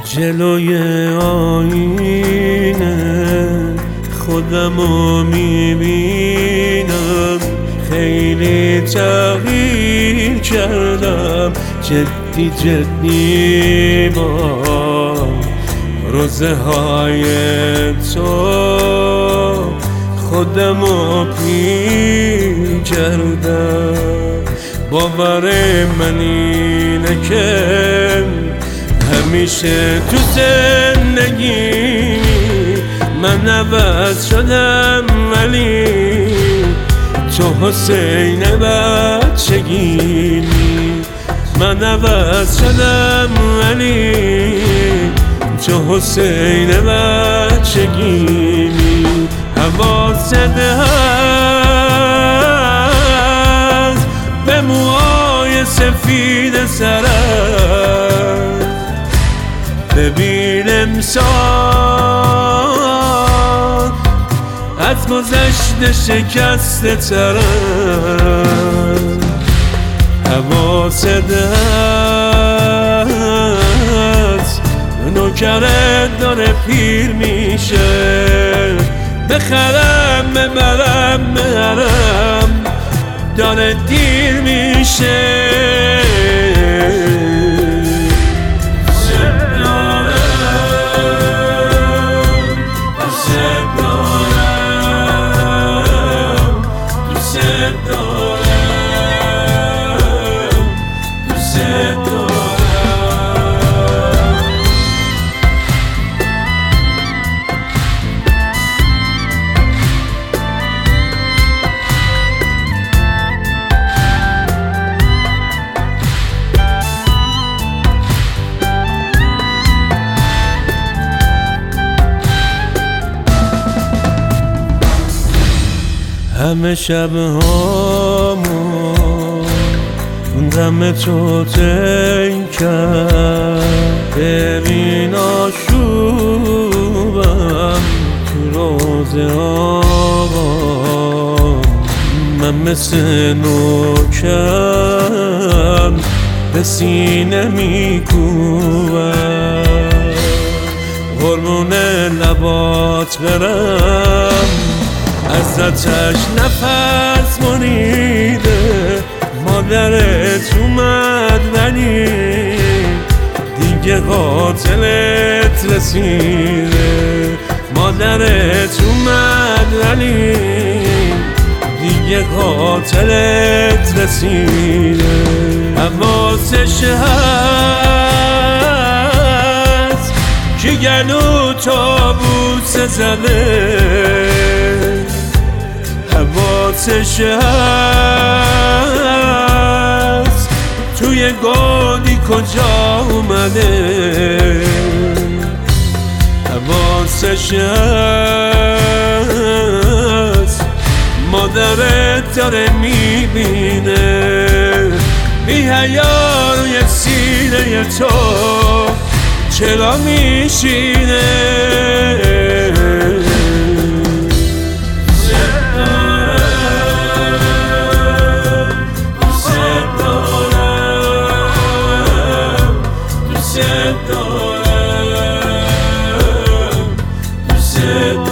جلوی آینه خودمو میبینم، خیلی تغییر کردم جدی جدی با روزه های تو خودمو پیر کردم. باور من اینه که همیشه تو زندگی من عوض شدم، ولی تو حسین بچگی. من عوض شدم ولی تو حسین بچگی. حواست هست به موهای سفید سرت، ببین امسال از گذشته شکسته ترم. حواست هست نوکرت داره پیر میشه، بخرم ببرم بهرم داره دیر میشه. همه شبهامو دم تو طی کرد، ببین آشوبم تو روزه آقام. من مثل نوکر به سینه میکوبم، قربون لبات برم ازتش نفس مریده. مادرت اومد ولی دیگه قاتلت رسیده. مادرت اومد ولی دیگه قاتلت رسیده. حواسش هست که گلو تابوس زده، حواسش هست توی گودی کجا اومده. حواسش هست مادرت داره میبینه، بی حیا روی سینه تو چرا میشینه. دوست دارم